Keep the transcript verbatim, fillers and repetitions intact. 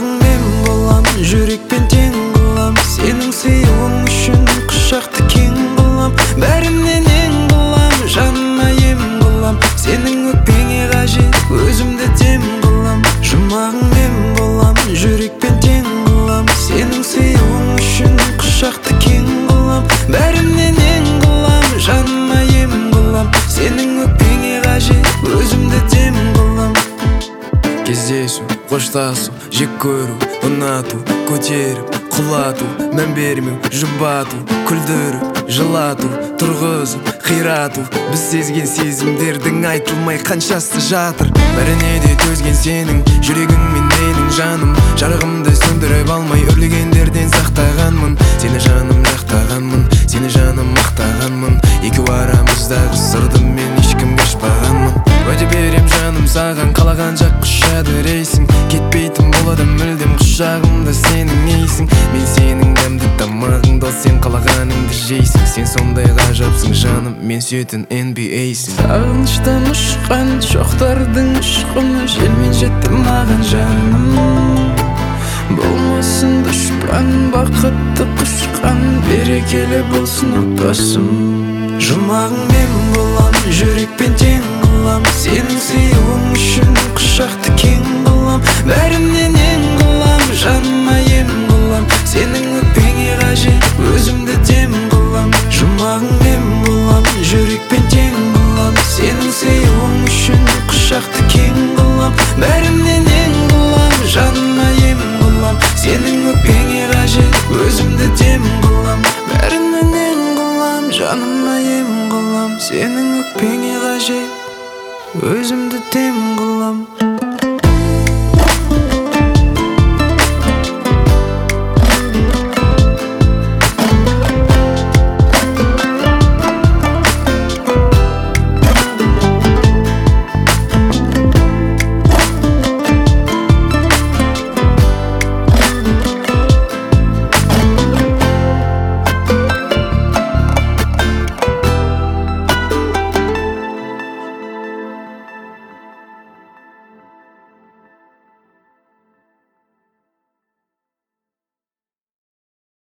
Жұмағың мен болам, жүрекпен тең қылам. Сенің сыйлығың үшін құшақты кең қылам. Бәрімнен ең қылам, жаныма ем қылам. Сенің өкпеңе қажет, өзімді дем қылам. Жұмағың мен болам, жүрекпен тең қылам. Сенің сыйлығың үшін құшақты кең қылам. Бәрімнен ең қылам, жаныма ем қылам. Сенің өкпеңе қажет, өзімді дем қылам. Кездесу, қоштасу, жек көру, ұнату, көтеріп, құлату, мән бермеу, жұбату, күлдіріп, жылату, тұрғызып, қирату. Біз сезген сезімдердің айтылмай қаншасы жатыр. Бәріне де төзген сенің жүрегің мен менің жаным. Жарығымды сөндіріп алмай өрлегендерден сақтағанмын. Сені жаным жақтағанмын, сені жаным мақтағанмын. Екеу арамыздағы сырды мен ешкімге ашпағанмын. Уәде берем жаным саған, қалаған жақ құшады рейсің. Кетпейтін болады мүлдем құшағымда сенің нейсің. Мен сенің дәмді тамағыңды, сен қалағаныңды жейсің. Сен сондай ғажапсың жаным, мен сүйетін эн би эйсің. Сағыныштан ұшқан шоқтардың ұшқыны желмен жетті маған жаным. Болмасын дұшпан, бақытты құшқан, берекелі болсын отбасым. Жұмағың мен болам, жүрекпен тең қылам. Сенің сыйлығың үшін құшақты кең қылам. Бәрімнен ең қылам, жаныма ем қылам. Сенің өкпеңе қажет, өзімді дем қылам. Жұмағың мен болам, жүрекпен тең қылам. Сенің сыйлығың үшін құшақты кең қылам. Бәрімнен ең қылам, жаныма ем қылам. Сенің өкпеңе қажет, өзімді дем қылам. Бәрімнен ең қылам, жаныма ем қылам. Сенің өкпеңе қажет, өзімді дем қылам.